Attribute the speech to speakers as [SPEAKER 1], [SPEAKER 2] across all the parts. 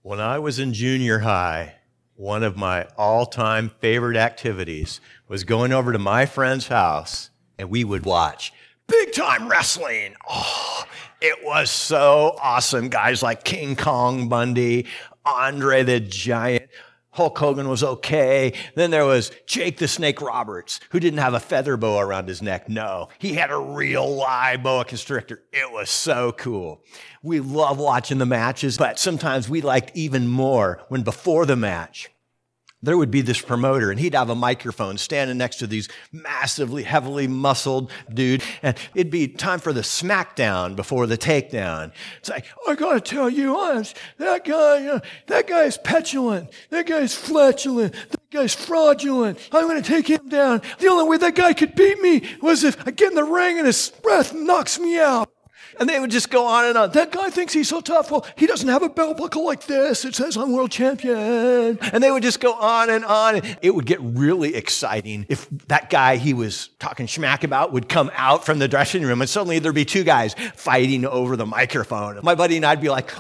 [SPEAKER 1] When I was in junior high, one of my all-time favorite activities was going over to my friend's house and we would watch big-time wrestling. Oh, it was so awesome. Guys like King Kong Bundy, Andre the Giant, Hulk Hogan was okay. Then there was Jake the Snake Roberts, who didn't have a feather boa around his neck. No, he had a real live boa constrictor. It was so cool. We love watching the matches, but sometimes we liked even more when before the match, there would be this promoter and he'd have a microphone standing next to these massively, heavily muscled dude. And it'd be time for the smackdown before the takedown. It's like, I gotta tell you honest, that guy's petulant. That guy's flatulent. That guy's fraudulent. I'm gonna take him down. The only way that guy could beat me was if I get in the ring and his breath knocks me out. And they would just go on and on. That guy thinks he's so tough. Well, he doesn't have a belt buckle like this. It says I'm world champion. And they would just go on and on. It would get really exciting if that guy he was talking schmack about would come out from the dressing room and suddenly there'd be two guys fighting over the microphone. My buddy and I'd be like,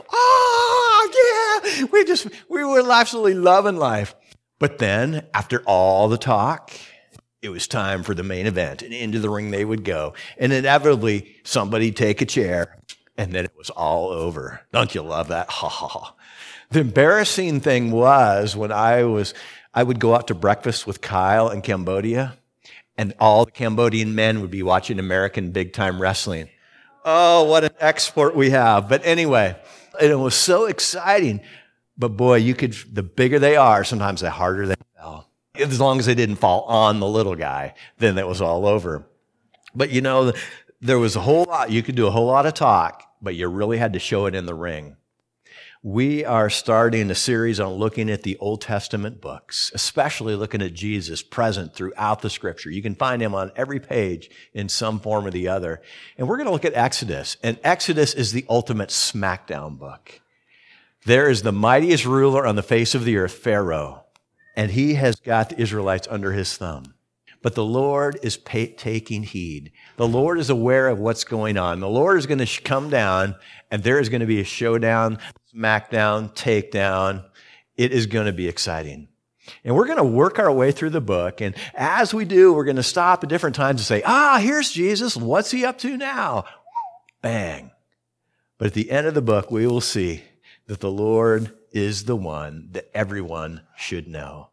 [SPEAKER 1] oh, yeah. We were absolutely loving life. But then after all the talk, it was time for the main event, and into the ring they would go. And inevitably, somebody'd take a chair, and then it was all over. Don't you love that? Ha, ha, ha. The embarrassing thing was when I would go out to breakfast with Kyle in Cambodia, and all the Cambodian men would be watching American big-time wrestling. Oh, what an export we have. But anyway, it was so exciting. But boy, the bigger they are, sometimes the harder they fell. As long as they didn't fall on the little guy, then it was all over. But there was a whole lot. You could do a whole lot of talk, but you really had to show it in the ring. We are starting a series on looking at the Old Testament books, especially looking at Jesus present throughout the scripture. You can find him on every page in some form or the other. And we're going to look at Exodus. And Exodus is the ultimate smackdown book. There is the mightiest ruler on the face of the earth, Pharaoh. And he has got the Israelites under his thumb. But the Lord is taking heed. The Lord is aware of what's going on. The Lord is going to come down, and there is going to be a showdown, smackdown, takedown. It is going to be exciting. And we're going to work our way through the book. And as we do, we're going to stop at different times and say, here's Jesus. What's he up to now? Bang. But at the end of the book, we will see that the Lord is the one that everyone should know.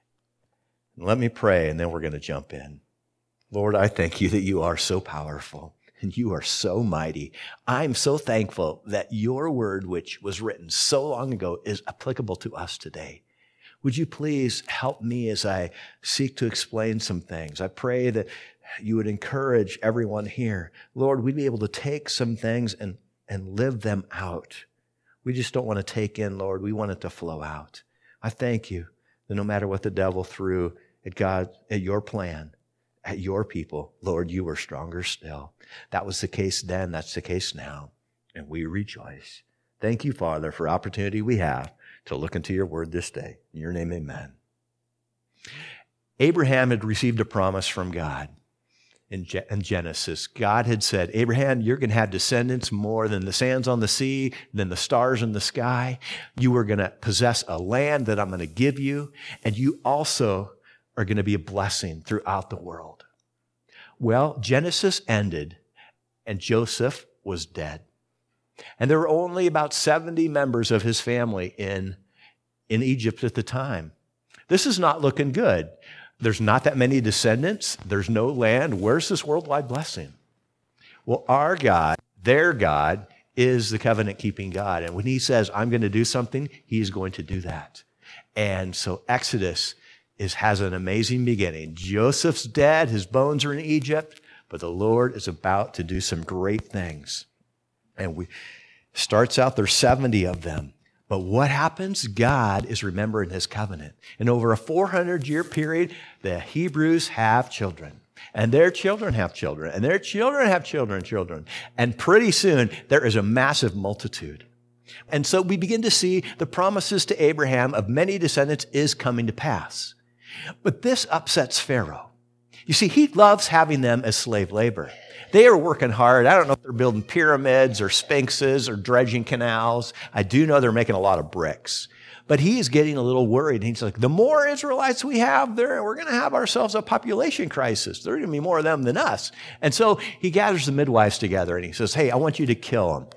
[SPEAKER 1] Let me pray, and then we're going to jump in. Lord, I thank you that you are so powerful and you are so mighty. I'm so thankful that your word, which was written so long ago, is applicable to us today. Would you please help me as I seek to explain some things? I pray that you would encourage everyone here. Lord, we'd be able to take some things and live them out. We just don't want to take in, Lord. We want it to flow out. I thank you that no matter what the devil threw at God, at your plan, at your people, Lord, you are stronger still. That was the case then. That's the case now. And we rejoice. Thank you, Father, for opportunity we have to look into your word this day. In your name, amen. Abraham had received a promise from God. In Genesis, God had said, Abraham, you're going to have descendants more than the sands on the sea, than the stars in the sky. You are going to possess a land that I'm going to give you, and you also are going to be a blessing throughout the world. Well, Genesis ended, and Joseph was dead. And there were only about 70 members of his family in Egypt at the time. This is not looking good. There's not that many descendants. There's no land. Where's this worldwide blessing? Well, our God, their God, is the covenant-keeping God. And when he says, I'm going to do something, he's going to do that. And so Exodus has an amazing beginning. Joseph's dead. His bones are in Egypt. But the Lord is about to do some great things. And starts out, there's 70 of them. But what happens? God is remembering his covenant. And over a 400-year period, the Hebrews have children. And their children have children. And their children have children. And pretty soon, there is a massive multitude. And so we begin to see the promises to Abraham of many descendants is coming to pass. But this upsets Pharaoh. You see, he loves having them as slave labor. They are working hard. I don't know if they're building pyramids or sphinxes or dredging canals. I do know they're making a lot of bricks. But he is getting a little worried. He's like, the more Israelites we have there, we're going to have ourselves a population crisis. There are going to be more of them than us. And so he gathers the midwives together and he says, hey, I want you to kill them.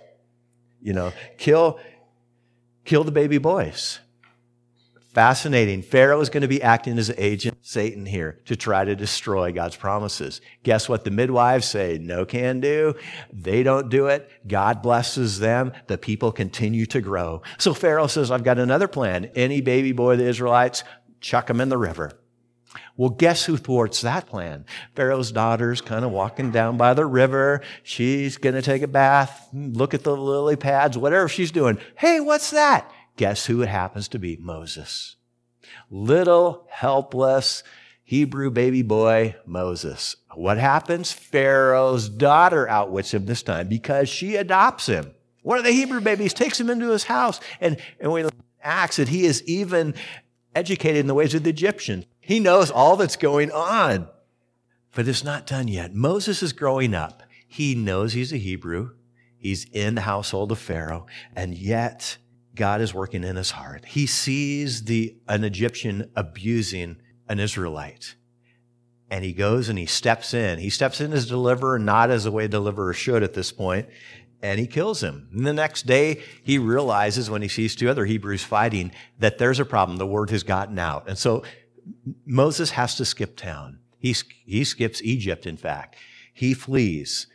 [SPEAKER 1] Kill the baby boys. Fascinating. Pharaoh is going to be acting as agent Satan here to try to destroy God's promises. Guess what? The midwives say, no can do. They don't do it. God blesses them. The people continue to grow. So Pharaoh says, I've got another plan. Any baby boy of the Israelites, chuck them in the river. Well, guess who thwarts that plan? Pharaoh's daughter's kind of walking down by the river. She's going to take a bath, look at the lily pads, whatever she's doing. Hey, what's that? Guess who it happens to be? Moses. Little, helpless Hebrew baby boy, Moses. What happens? Pharaoh's daughter outwits him this time because she adopts him. One of the Hebrew babies takes him into his house. And when Acts that he is even educated in the ways of the Egyptians. He knows all that's going on. But it's not done yet. Moses is growing up. He knows he's a Hebrew. He's in the household of Pharaoh. And yet, God is working in his heart. He sees an Egyptian abusing an Israelite. And he goes and he steps in. He steps in as deliverer, not as the way a deliverer should at this point. And he kills him. And the next day, he realizes when he sees two other Hebrews fighting that there's a problem. The word has gotten out. And so Moses has to skip town. He skips Egypt, in fact. He flees.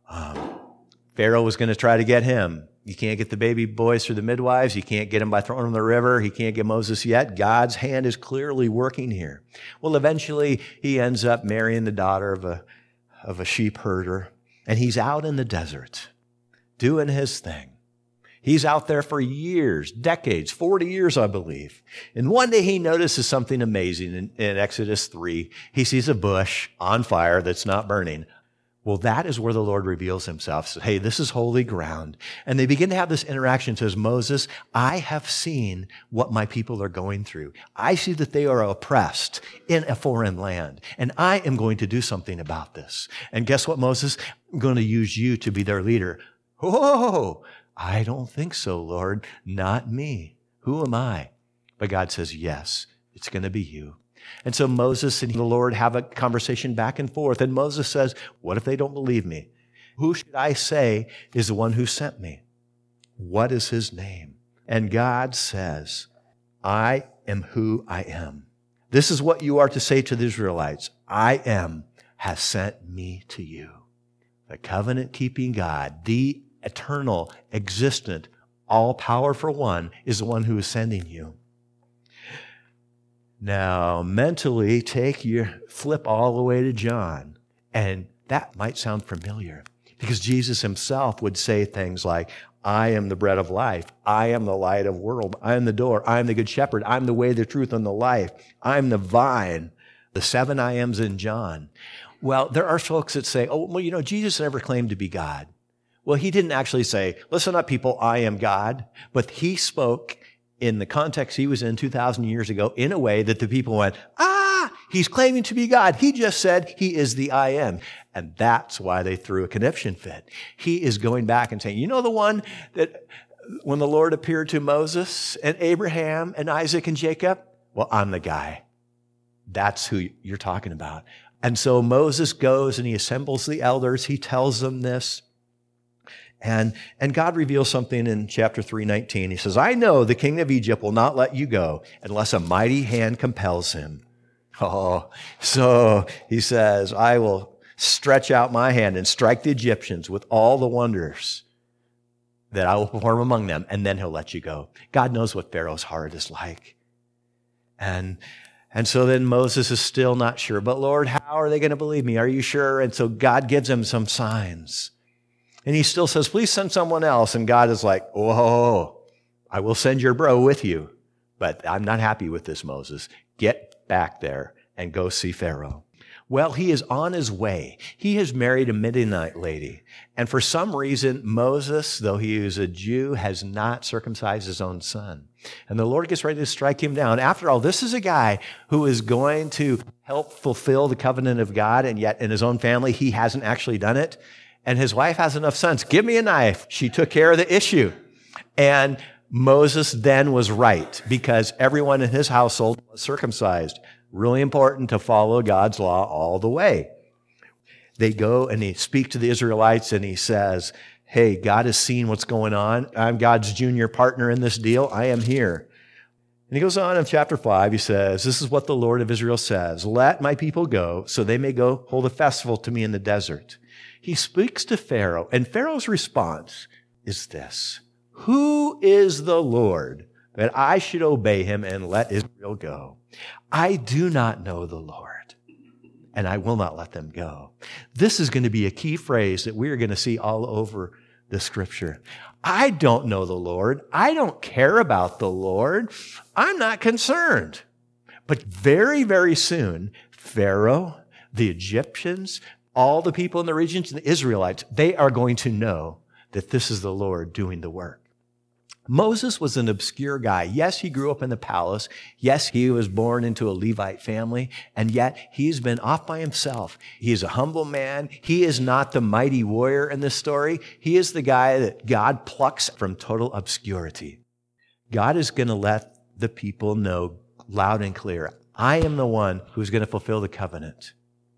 [SPEAKER 1] Pharaoh was going to try to get him. You can't get the baby boys through the midwives. You can't get them by throwing them in the river. He can't get Moses yet. God's hand is clearly working here. Well, eventually, he ends up marrying the daughter of a sheep herder. And he's out in the desert doing his thing. He's out there for years, decades, 40 years, I believe. And one day he notices something amazing in Exodus 3. He sees a bush on fire that's not burning. Well, that is where the Lord reveals himself. Says, hey, this is holy ground. And they begin to have this interaction. Says, Moses, I have seen what my people are going through. I see that they are oppressed in a foreign land. And I am going to do something about this. And guess what, Moses? I'm going to use you to be their leader. Oh, I don't think so, Lord. Not me. Who am I? But God says, yes, it's going to be you. And so Moses and the Lord have a conversation back and forth. And Moses says, what if they don't believe me? Who should I say is the one who sent me? What is his name? And God says, I am who I am. This is what you are to say to the Israelites. I am has sent me to you. The covenant-keeping God, the eternal, existent, all-powerful one is the one who is sending you. Now, mentally, flip all the way to John. And that might sound familiar because Jesus himself would say things like, I am the bread of life. I am the light of the world. I am the door. I am the good shepherd. I'm the way, the truth, and the life. I'm the vine. The 7 I ams in John. Well, there are folks that say, oh, well, Jesus never claimed to be God. Well, he didn't actually say, listen up, people, I am God. But he spoke in the context he was in 2,000 years ago in a way that the people went, he's claiming to be God. He just said he is the I am. And that's why they threw a conniption fit. He is going back and saying, you know the one that when the Lord appeared to Moses and Abraham and Isaac and Jacob? Well, I'm the guy. That's who you're talking about. And so Moses goes and he assembles the elders. He tells them this. And God reveals something in chapter 3:19. He says, I know the king of Egypt will not let you go unless a mighty hand compels him. Oh, so he says, I will stretch out my hand and strike the Egyptians with all the wonders that I will perform among them, and then he'll let you go. God knows what Pharaoh's heart is like. And so then Moses is still not sure. But Lord, how are they going to believe me? Are you sure? And so God gives him some signs. And he still says, please send someone else. And God is like, whoa, I will send your bro with you. But I'm not happy with this, Moses. Get back there and go see Pharaoh. Well, he is on his way. He has married a Midianite lady. And for some reason, Moses, though he is a Jew, has not circumcised his own son. And the Lord gets ready to strike him down. After all, this is a guy who is going to help fulfill the covenant of God, and yet in his own family, he hasn't actually done it. And his wife has enough sons. Give me a knife. She took care of the issue. And Moses then was right because everyone in his household was circumcised. Really important to follow God's law all the way. They go and they speak to the Israelites and he says, hey, God has seen what's going on. I'm God's junior partner in this deal. I am here. And he goes on in chapter 5, he says, this is what the Lord of Israel says, let my people go so they may go hold a festival to me in the desert. He speaks to Pharaoh, and Pharaoh's response is this: who is the Lord that I should obey him and let Israel go? I do not know the Lord, and I will not let them go. This is going to be a key phrase that we are going to see all over the scripture. I don't know the Lord. I don't care about the Lord. I'm not concerned. But very, very soon, Pharaoh, the Egyptians, all the people in the regions, and the Israelites, they are going to know that this is the Lord doing the work. Moses was an obscure guy. Yes, he grew up in the palace. Yes, he was born into a Levite family, and yet he's been off by himself. He is a humble man. He is not the mighty warrior in this story. He is the guy that God plucks from total obscurity. God is going to let the people know loud and clear, I am the one who's going to fulfill the covenant.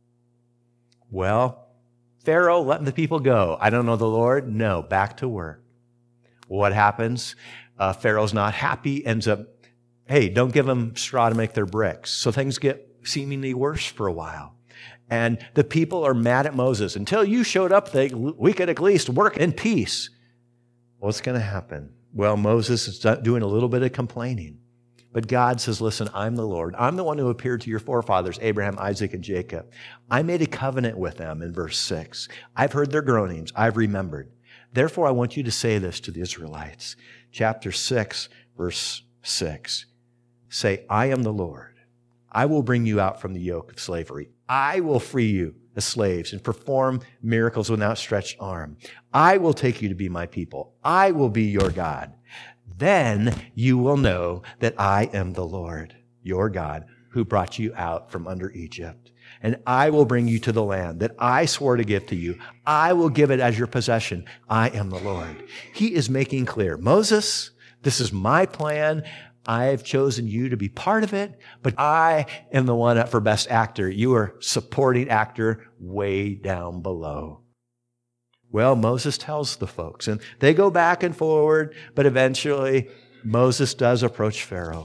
[SPEAKER 1] Well, Pharaoh letting the people go. I don't know the Lord. No, back to work. What happens? Pharaoh's not happy, ends up, hey, don't give them straw to make their bricks. So things get seemingly worse for a while. And the people are mad at Moses. Until you showed up, we could at least work in peace. What's going to happen? Well, Moses is doing a little bit of complaining. But God says, listen, I'm the Lord. I'm the one who appeared to your forefathers, Abraham, Isaac, and Jacob. I made a covenant with them in verse 6. I've heard their groanings. I've remembered. Therefore, I want you to say this to the Israelites. Chapter 6, verse 6. Say, I am the Lord. I will bring you out from the yoke of slavery. I will free you as slaves and perform miracles with an outstretched arm. I will take you to be my people. I will be your God. Then you will know that I am the Lord, your God, who brought you out from under Egypt. And I will bring you to the land that I swore to give to you. I will give it as your possession. I am the Lord. He is making clear, Moses, this is my plan. I have chosen you to be part of it, but I am the one up for best actor. You are supporting actor way down below. Well, Moses tells the folks, and they go back and forward, but eventually Moses does approach Pharaoh.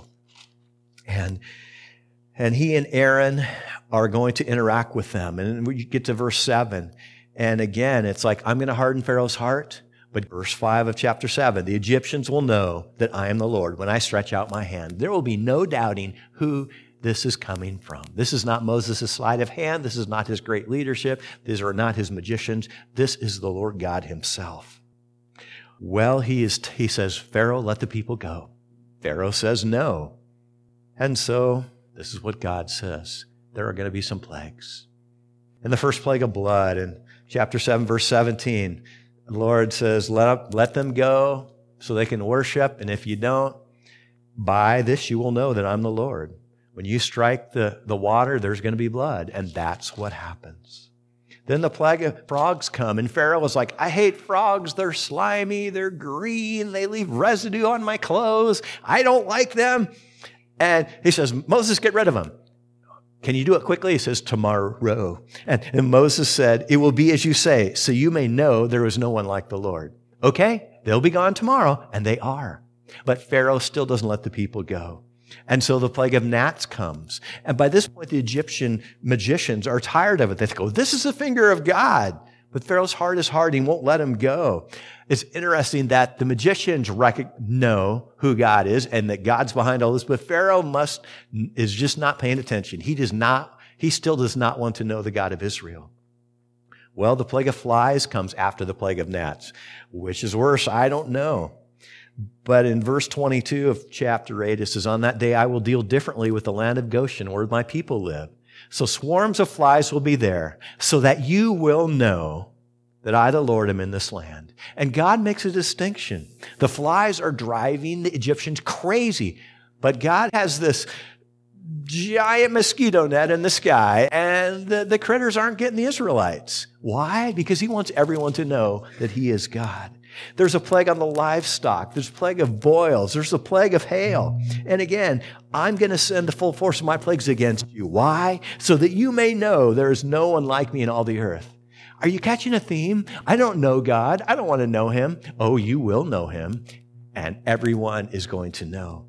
[SPEAKER 1] And he and Aaron are going to interact with them. And we get to verse 7. And again, it's like, I'm going to harden Pharaoh's heart. But verse 5 of chapter 7, the Egyptians will know that I am the Lord when I stretch out my hand. There will be no doubting who this is coming from. This is not Moses' sleight of hand. This is not his great leadership. These are not his magicians. This is the Lord God himself. Well, he says, Pharaoh, let the people go. Pharaoh says no. And so this is what God says. There are going to be some plagues. In the first plague of blood, in chapter 7, verse 17, the Lord says, let them go so they can worship. And if you don't, by this you will know that I'm the Lord. When you strike the water, there's going to be blood. And that's what happens. Then the plague of frogs come. And Pharaoh was like, I hate frogs. They're slimy. They're green. They leave residue on my clothes. I don't like them. And he says, Moses, get rid of them. Can you do it quickly? He says, tomorrow. And Moses said, it will be as you say, so you may know there is no one like the Lord. Okay, they'll be gone tomorrow, and they are. But Pharaoh still doesn't let the people go. And so the plague of gnats comes. And by this point, the Egyptian magicians are tired of it. They go, this is the finger of God. But Pharaoh's heart is hard. He won't let him go. It's interesting that the magicians know who God is and that God's behind all this, but Pharaoh is just not paying attention. He still does not want to know the God of Israel. Well, the plague of flies comes after the plague of gnats. Which is worse? I don't know. But in verse 22 of chapter 8, it says, on that day I will deal differently with the land of Goshen where my people live. So swarms of flies will be there so that you will know that I, the Lord, am in this land. And God makes a distinction. The flies are driving the Egyptians crazy, but God has this giant mosquito net in the sky, and the critters aren't getting the Israelites. Why? Because he wants everyone to know that he is God. There's a plague on the livestock. There's a plague of boils. There's a plague of hail. And again, I'm going to send the full force of my plagues against you. Why? So that you may know there is no one like me in all the earth. Are you catching a theme? I don't know God. I don't want to know him. Oh, you will know him, and everyone is going to know.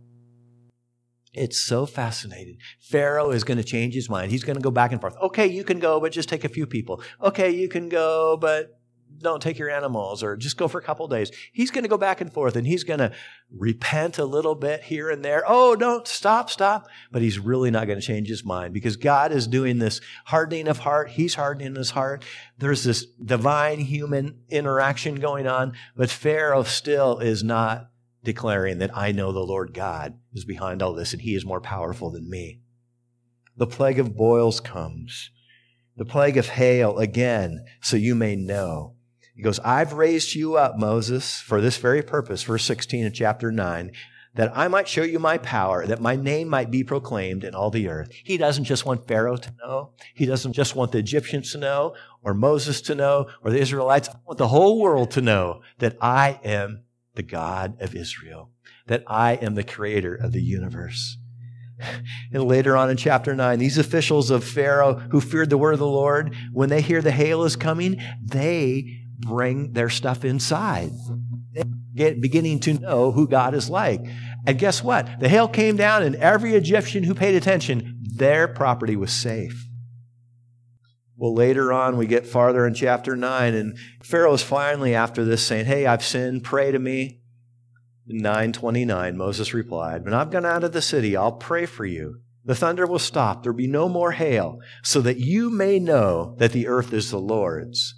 [SPEAKER 1] It's so fascinating. Pharaoh is going to change his mind. He's going to go back and forth. Okay, you can go, but just take a few people. Okay, you can go, but don't take your animals, or just go for a couple of days. He's going to go back and forth, and he's going to repent a little bit here and there. Oh, don't stop. But he's really not going to change his mind, because God is doing this hardening of heart. He's hardening his heart. There's this divine human interaction going on, but Pharaoh still is not declaring that I know the Lord God is behind all this, and he is more powerful than me. The plague of boils comes. The plague of hail again, so you may know. He goes, I've raised you up, Moses, for this very purpose, verse 16 of chapter 9, that I might show you my power, that my name might be proclaimed in all the earth. He doesn't just want Pharaoh to know. He doesn't just want the Egyptians to know, or Moses to know, or the Israelites. I want the whole world to know that I am the God of Israel, that I am the creator of the universe. And later on in chapter 9, these officials of Pharaoh who feared the word of the Lord, when they hear the hail is coming, they bring their stuff inside, beginning to know who God is like. And guess what? The hail came down, and every Egyptian who paid attention, their property was safe. Well, later on, we get farther in chapter 9, and Pharaoh's finally, after this, saying, hey, I've sinned, pray to me. In 9:29, Moses replied, when I've gone out of the city, I'll pray for you. The thunder will stop. There'll be no more hail, so that you may know that the earth is the Lord's.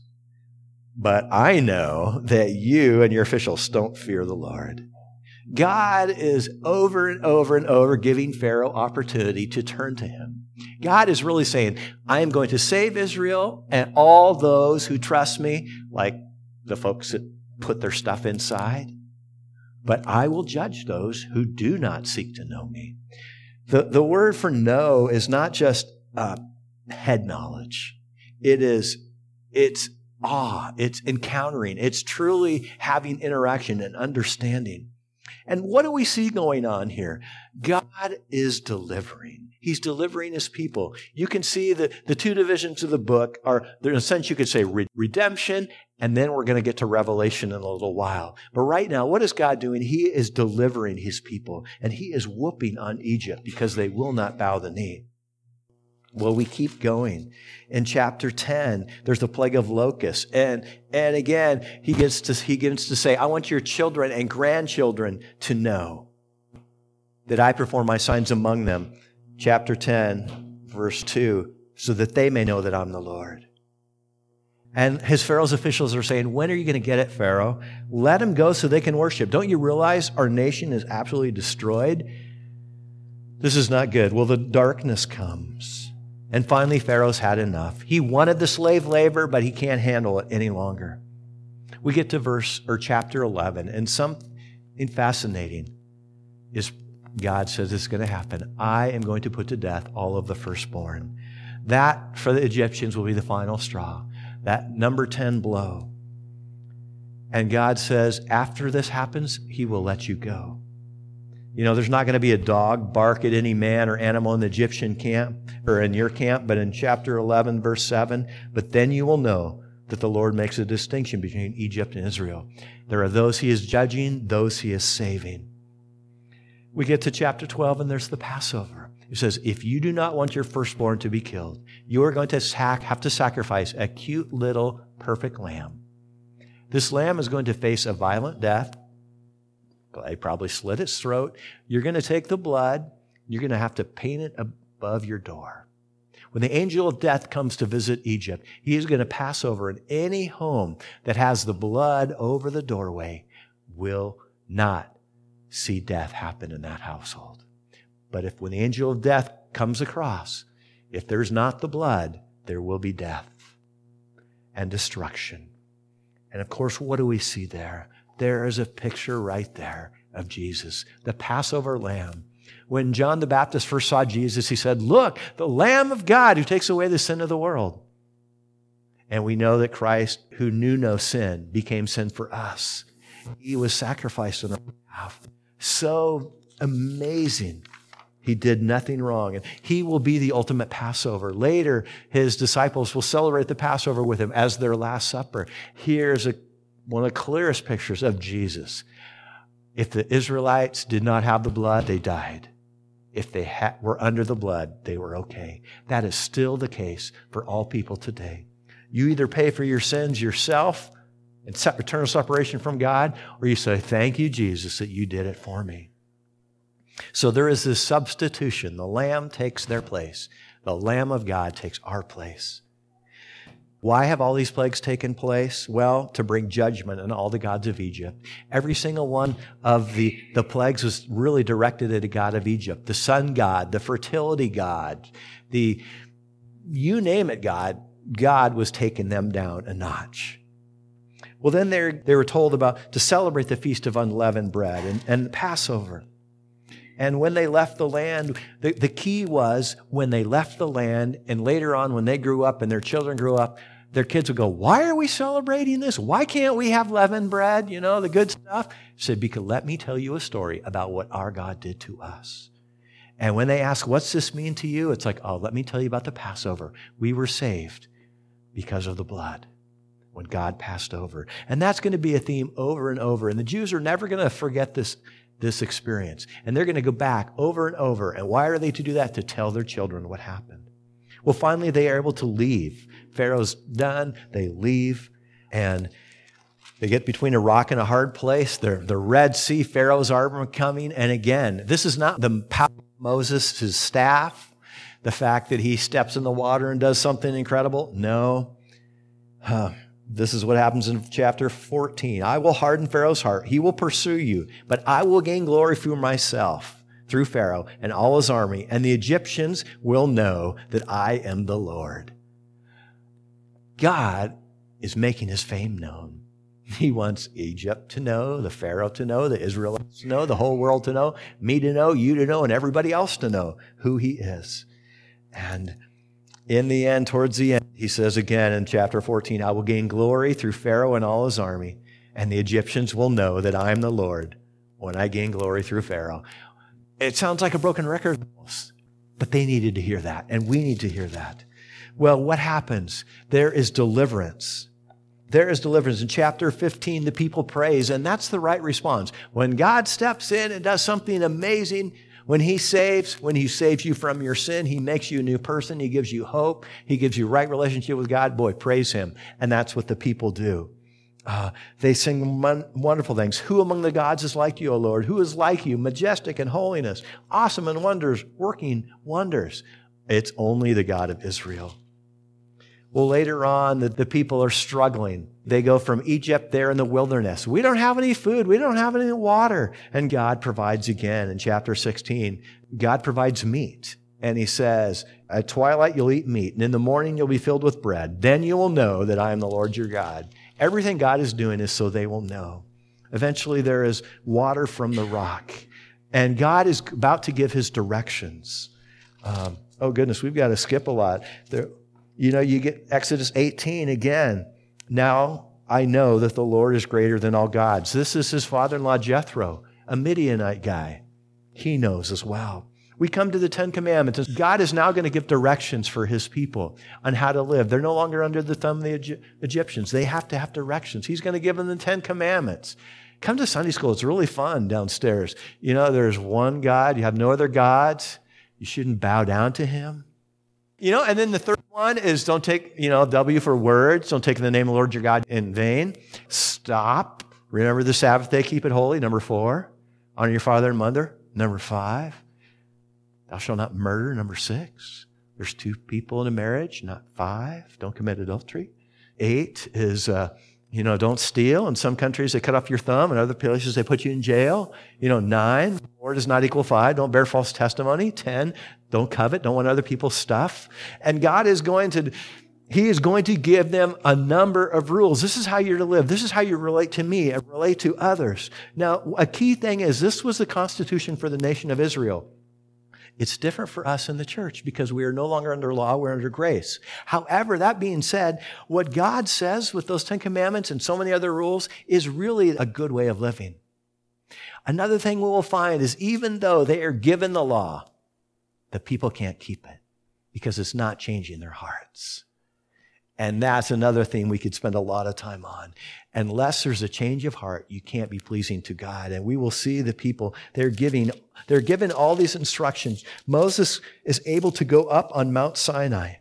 [SPEAKER 1] But I know that you and your officials don't fear the Lord. God is over and over and over giving Pharaoh opportunity to turn to him. God is really saying, I am going to save Israel and all those who trust me, like the folks that put their stuff inside. But I will judge those who do not seek to know me. The word for know is not just head knowledge. It's awe. It's encountering. It's truly having interaction and understanding. And what do we see going on here? God is delivering. He's delivering his people. You can see that the two divisions of the book are, in a sense, you could say redemption, and then we're going to get to Revelation in a little while. But right now, what is God doing? He is delivering his people, and he is whooping on Egypt because they will not bow the knee. Well, we keep going. In chapter 10, there's the plague of locusts. And again, he gets to say, I want your children and grandchildren to know that I perform my signs among them. Chapter 10, verse 2, so that they may know that I'm the Lord. And Pharaoh's officials are saying, when are you going to get it, Pharaoh? Let them go so they can worship. Don't you realize our nation is absolutely destroyed? This is not good. Well, the darkness comes. And finally, Pharaoh's had enough. He wanted the slave labor, but he can't handle it any longer. We get to chapter 11, and something fascinating is God says it's going to happen. I am going to put to death all of the firstborn. That, for the Egyptians, will be the final straw. That number 10 blow. And God says, after this happens, he will let you go. You know, there's not going to be a dog bark at any man or animal in the Egyptian camp or in your camp, but in chapter 11, verse 7, but then you will know that the Lord makes a distinction between Egypt and Israel. There are those he is judging, those he is saving. We get to chapter 12, and there's the Passover. It says, if you do not want your firstborn to be killed, you are going to have to sacrifice a cute little perfect lamb. This lamb is going to face a violent death. They probably slit its throat. You're going to take the blood. You're going to have to paint it above your door. When the angel of death comes to visit Egypt, he is going to pass over, and any home that has the blood over the doorway will not see death happen in that household. But when the angel of death comes across, If there's not the blood, there will be death and destruction. And of course, what do we see there? There is a picture right there of Jesus, the Passover lamb. When John the Baptist first saw Jesus, he said, "Look, the Lamb of God who takes away the sin of the world." And we know that Christ, who knew no sin, became sin for us. He was sacrificed on our behalf. So amazing. He did nothing wrong. And he will be the ultimate Passover. Later, his disciples will celebrate the Passover with him as their Last Supper. Here's one of the clearest pictures of Jesus. If the Israelites did not have the blood, they died. If they were under the blood, they were okay. That is still the case for all people today. You either pay for your sins yourself and eternal separation from God, or you say, "Thank you, Jesus, that you did it for me." So there is this substitution. The Lamb takes their place. The Lamb of God takes our place. Why have all these plagues taken place? Well, to bring judgment on all the gods of Egypt. Every single one of the plagues was really directed at a god of Egypt. The sun god, the fertility god, you name it God was taking them down a notch. Well, then they were told to celebrate the Feast of Unleavened Bread and Passover. And when they left the land, the key was when they left the land, and later on when they grew up and their children grew up, their kids would go, "Why are we celebrating this? Why can't we have leavened bread? The good stuff." He said, "Because let me tell you a story about what our God did to us." And when they ask, "What's this mean to you?" It's like, "Oh, let me tell you about the Passover. We were saved because of the blood when God passed over." And that's going to be a theme over and over. And the Jews are never going to forget this experience. And they're going to go back over and over. And why are they to do that? To tell their children what happened. Well, finally, they are able to leave. Pharaoh's done. They leave. And they get between a rock and a hard place. The Red Sea, Pharaoh's army coming. And again, this is not the power of Moses, his staff, the fact that he steps in the water and does something incredible. No. This is what happens in chapter 14. "I will harden Pharaoh's heart. He will pursue you, but I will gain glory for myself through Pharaoh and all his army, and the Egyptians will know that I am the Lord." God is making his fame known. He wants Egypt to know, the Pharaoh to know, the Israelites to know, the whole world to know, me to know, you to know, and everybody else to know who he is. And in the end, towards the end, he says again in chapter 14, "I will gain glory through Pharaoh and all his army, and the Egyptians will know that I am the Lord when I gain glory through Pharaoh." It sounds like a broken record, but they needed to hear that, and we need to hear that. Well, what happens? There is deliverance. There is deliverance. In chapter 15, the people praise, and that's the right response. When God steps in and does something amazing, when he saves you from your sin, he makes you a new person. He gives you hope. He gives you right relationship with God. Boy, praise him. And that's what the people do. They sing wonderful things. "Who among the gods is like you, O Lord? Who is like you, majestic in holiness, awesome in wonders, working wonders?" It's only the God of Israel. Well, later on, the people are struggling. They go from Egypt there in the wilderness. "We don't have any food. We don't have any water." And God provides again in chapter 16. God provides meat. And he says, "At twilight you'll eat meat, and in the morning you'll be filled with bread. Then you will know that I am the Lord your God." Everything God is doing is so they will know. Eventually there is water from the rock. And God is about to give his directions. Oh goodness, we've got to skip a lot. You get Exodus 18 again. "Now I know that the Lord is greater than all gods." This is his father-in-law Jethro, a Midianite guy. He knows as well. We come to the 10 Commandments. God is now going to give directions for his people on how to live. They're no longer under the thumb of the Egyptians. They have to have directions. He's going to give them the 10 Commandments. Come to Sunday school. It's really fun downstairs. There's one God. You have no other gods. You shouldn't bow down to him. And then the third one is don't take, W for words. Don't take the name of the Lord your God in vain. Stop. Remember the Sabbath day, keep it holy. Number 4, honor your father and mother. Number 5, thou shalt not murder. Number 6, there's 2 people in a marriage, not 5. Don't commit adultery. 8 is Don't steal. In some countries, they cut off your thumb. In other places, they put you in jail. 9, 4 does not equal 5. Don't bear false testimony. 10, don't covet. Don't want other people's stuff. And God is going to give them a number of rules. This is how you're to live. This is how you relate to me and relate to others. Now, a key thing is this was the constitution for the nation of Israel. It's different for us in the church because we are no longer under law, we're under grace. However, that being said, what God says with those 10 commandments and so many other rules is really a good way of living. Another thing we will find is even though they are given the law, the people can't keep it because it's not changing their hearts. And that's another thing we could spend a lot of time on. Unless there's a change of heart, you can't be pleasing to God. And we will see the people, they're given all these instructions. Moses is able to go up on Mount Sinai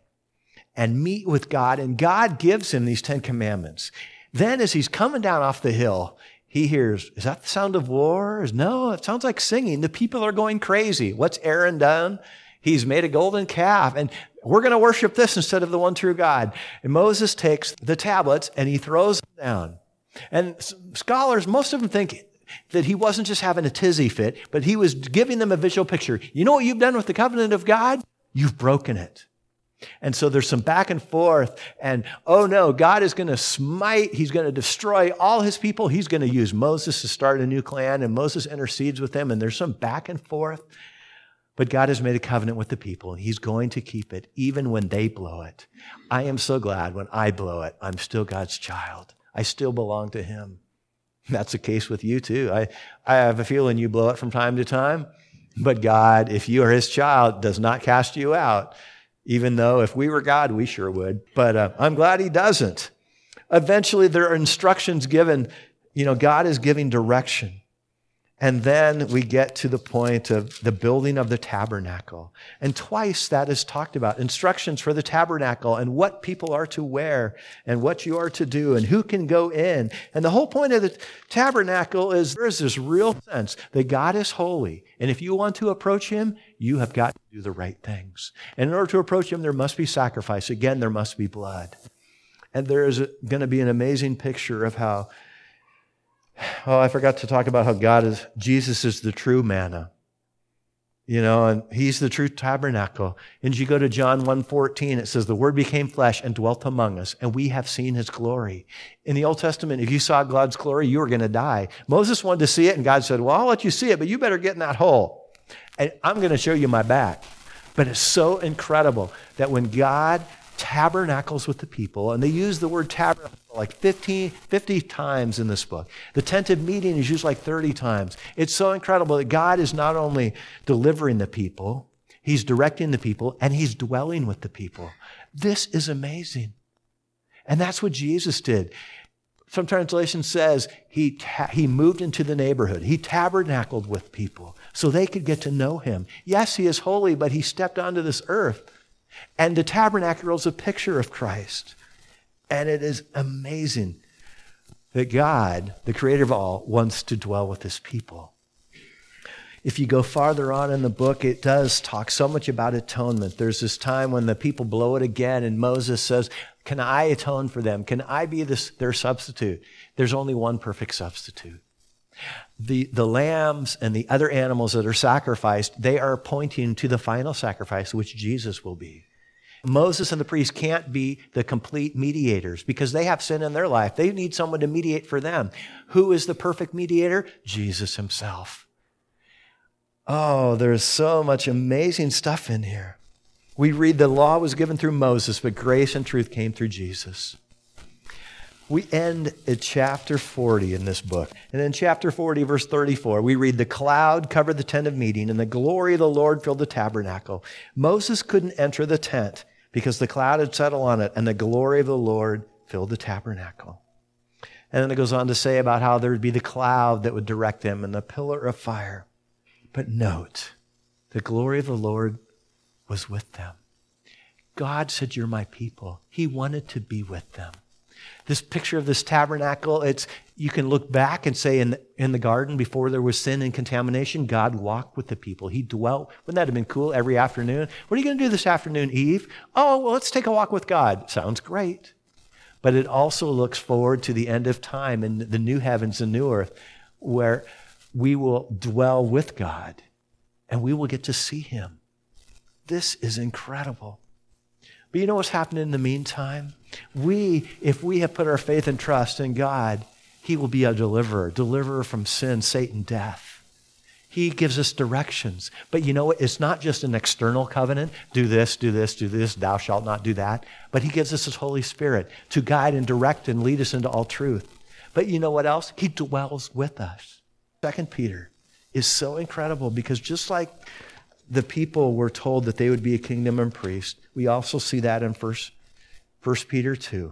[SPEAKER 1] and meet with God, and God gives him these 10 commandments. Then as he's coming down off the hill, he hears, is that the sound of war? No, it sounds like singing. The people are going crazy. What's Aaron done? He's made a golden calf, and we're going to worship this instead of the one true God. And Moses takes the tablets and he throws them down. And scholars, most of them think that he wasn't just having a tizzy fit, but he was giving them a visual picture. You know what you've done with the covenant of God? You've broken it. And so there's some back and forth, and oh no, God is going to smite, he's going to destroy all his people. He's going to use Moses to start a new clan, and Moses intercedes with them, and there's some back and forth. But God has made a covenant with the people, and he's going to keep it even when they blow it. I am so glad when I blow it, I'm still God's child. I still belong to him. That's the case with you too. I have a feeling you blow it from time to time, but God, if you are his child, does not cast you out, even though if we were God, we sure would. But I'm glad he doesn't. Eventually, there are instructions given. God is giving direction. And then we get to the point of the building of the tabernacle. And twice that is talked about. Instructions for the tabernacle and what people are to wear and what you are to do and who can go in. And the whole point of the tabernacle is there is this real sense that God is holy. And if you want to approach him, you have got to do the right things. And in order to approach him, there must be sacrifice. Again, there must be blood. And there is going to be an amazing picture of how I forgot to talk about how Jesus is the true manna. And he's the true tabernacle. And you go to John 1:14, it says, the word became flesh and dwelt among us, and we have seen his glory. In the Old Testament, if you saw God's glory, you were going to die. Moses wanted to see it, and God said, well, I'll let you see it, but you better get in that hole. And I'm going to show you my back. But it's so incredible that when God tabernacles with the people, and they use the word tabernacle like 50 times in this book. The tent of meeting is used like 30 times. It's so incredible that God is not only delivering the people, he's directing the people, and he's dwelling with the people. This is amazing. And that's what Jesus did. Some translation says he moved into the neighborhood. He tabernacled with people so they could get to know him. Yes, he is holy, but he stepped onto this earth. And the tabernacle is a picture of Christ. And it is amazing that God, the creator of all, wants to dwell with his people. If you go farther on in the book, it does talk so much about atonement. There's this time when the people blow it again, and Moses says, can I atone for them? Can I be their substitute? There's only one perfect substitute. The lambs and the other animals that are sacrificed, they are pointing to the final sacrifice, which Jesus will be. Moses and the priests can't be the complete mediators because they have sin in their life. They need someone to mediate for them. Who is the perfect mediator? Jesus himself. Oh, there's so much amazing stuff in here. We read the law was given through Moses, but grace and truth came through Jesus. We end at chapter 40 in this book. And in chapter 40, verse 34, we read, the cloud covered the tent of meeting, and the glory of the Lord filled the tabernacle. Moses couldn't enter the tent because the cloud had settled on it, and the glory of the Lord filled the tabernacle. And then it goes on to say about how there would be the cloud that would direct them and the pillar of fire. But note, the glory of the Lord was with them. God said, you're my people. He wanted to be with them. This picture of this tabernacle, you can look back and say in the garden before there was sin and contamination, God walked with the people. He dwelt. Wouldn't that have been cool every afternoon? What are you going to do this afternoon, Eve? Oh, well, let's take a walk with God. Sounds great. But it also looks forward to the end of time and the new heavens and new earth where we will dwell with God and we will get to see him. This is incredible. But you know what's happened in the meantime? If we have put our faith and trust in God, he will be a deliverer from sin, Satan, death. He gives us directions. But you know what? It's not just an external covenant. Do this, do this, do this. Thou shalt not do that. But he gives us his Holy Spirit to guide and direct and lead us into all truth. But you know what else? He dwells with us. 2 Peter is so incredible because just like the people were told that they would be a kingdom and priest, we also see that in 1 Peter 2.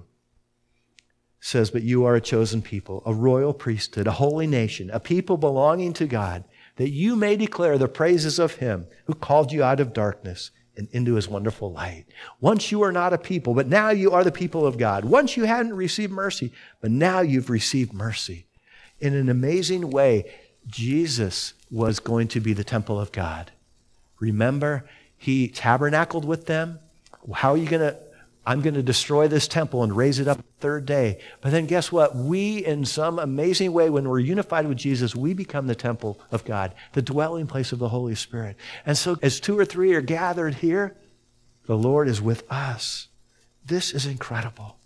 [SPEAKER 1] It says, but you are a chosen people, a royal priesthood, a holy nation, a people belonging to God, that you may declare the praises of him who called you out of darkness and into his wonderful light. Once you were not a people, but now you are the people of God. Once you hadn't received mercy, but now you've received mercy. In an amazing way, Jesus was going to be the temple of God. Remember, he tabernacled with them. How are you going to? I'm going to destroy this temple and raise it up the third day. But then guess what? We, in some amazing way, when we're unified with Jesus, we become the temple of God, the dwelling place of the Holy Spirit. And so as 2 or 3 are gathered here, the Lord is with us. This is incredible.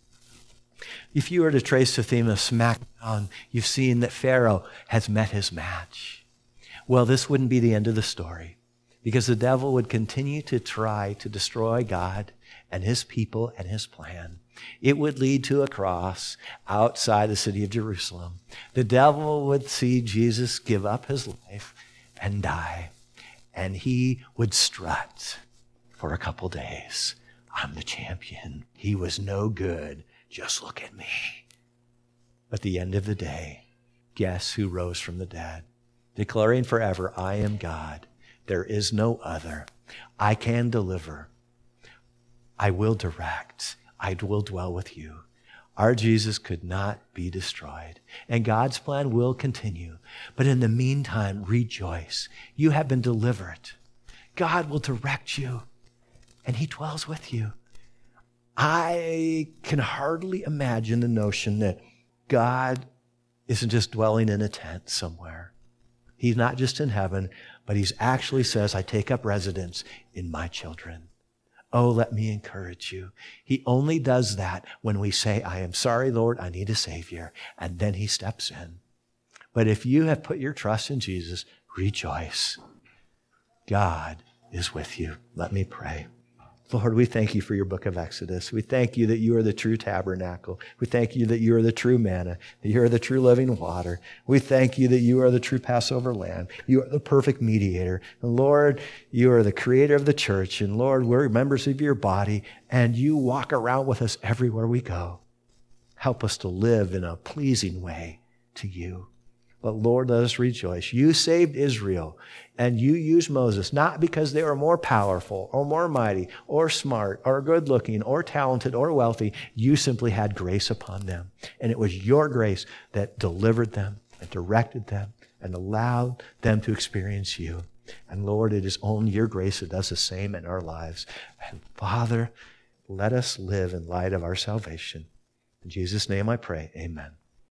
[SPEAKER 1] If you were to trace the theme of SmackDown, you've seen that Pharaoh has met his match. Well, this wouldn't be the end of the story, because the devil would continue to try to destroy God and his people and his plan. It would lead to a cross outside the city of Jerusalem. The devil would see Jesus give up his life and die, and he would strut for a couple days. I'm the champion. He was no good. Just look at me. At the end of the day, guess who rose from the dead? Declaring forever, I am God. There is no other. I can deliver. I will direct. I will dwell with you. Our Jesus could not be destroyed. And God's plan will continue. But in the meantime, rejoice. You have been delivered. God will direct you. And he dwells with you. I can hardly imagine the notion that God isn't just dwelling in a tent somewhere. He's not just in heaven, but he actually says, I take up residence in my children. Oh, let me encourage you. He only does that when we say, I am sorry, Lord, I need a Savior. And then he steps in. But if you have put your trust in Jesus, rejoice. God is with you. Let me pray. Lord, we thank you for your book of Exodus. We thank you that you are the true tabernacle. We thank you that you are the true manna, that you are the true living water. We thank you that you are the true Passover lamb. You are the perfect mediator. And Lord, you are the creator of the church. And Lord, we're members of your body, and you walk around with us everywhere we go. Help us to live in a pleasing way to you. But Lord, let us rejoice. You saved Israel, and you used Moses, not because they were more powerful or more mighty or smart or good looking or talented or wealthy. You simply had grace upon them. And it was your grace that delivered them and directed them and allowed them to experience you. And Lord, it is only your grace that does the same in our lives. And Father, let us live in light of our salvation. In Jesus' name I pray, amen.